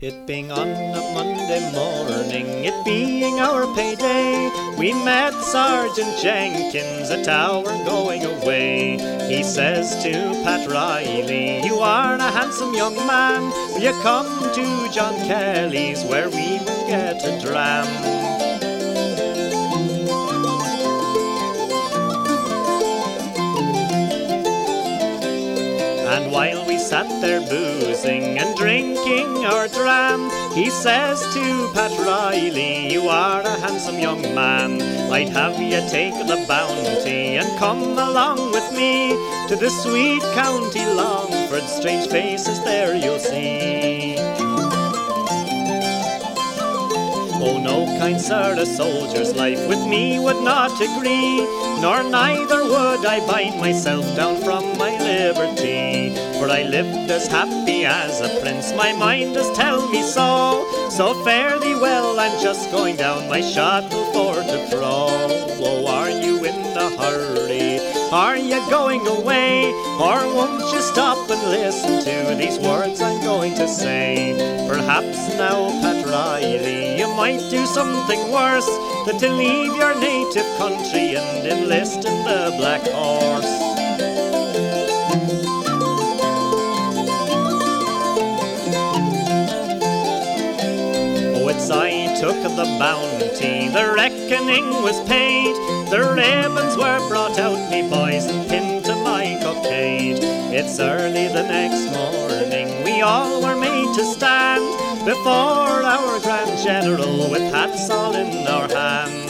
It being on a Monday morning, it being our payday, we met Sergeant Jenkins at our going away. He says to Pat Riley, "You are a handsome young man, will you come to John Kelly's where we will get a dram?" And while we sat there boozing and drinking our dram, he says to Pat Riley, "You are a handsome young man, I'd have you take the bounty and come along with me to the sweet county Longford, strange faces there you'll see." "Oh no, kind sir, a soldier's life with me would not agree, nor neither would I bind myself down from my liberty. For I lived as happy as a prince, my mind does tell me so. So fare thee well, I'm just going down my shuttle for to throw." "Oh, are you in a hurry? Are you going away? Or won't you stop and listen to these words I'm going to say? Perhaps now, Pat Riley, you might do something worse than to leave your native country and enlist in the Black Horse." I took the bounty, the reckoning was paid, the ribbons were brought out, me boys, and pinned to my cockade. It's early the next morning, we all were made to stand before our Grand General with hats all in our hands.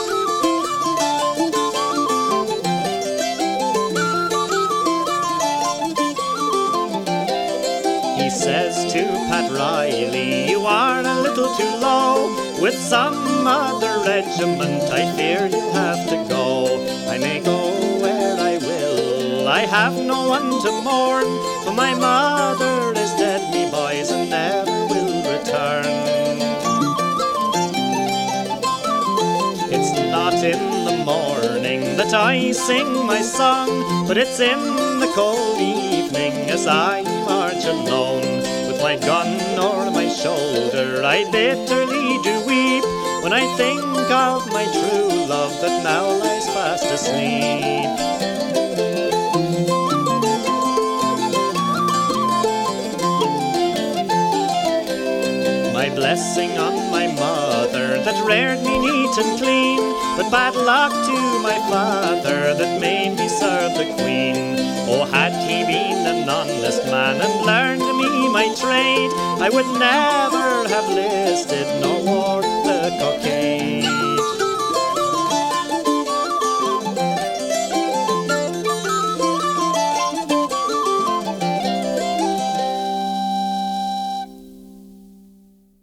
He says to Pat Riley, "You are a little too low, with some other regiment I fear you'll have to go. I may go where I will, I have no one to mourn, for my mother is dead, me boys, and never will return." It's not in the morning that I sing my song, but it's in the cold evening as I march alone. With my gun o'er my shoulder, I bitterly do weep when I think of my true love that now lies fast asleep. My blessing on my mother that reared me neat and clean, but bad luck to my father that made me serve the Queen. Oh, had he been an honest man and learned me my trade, I would never have listed nor worn the cockade.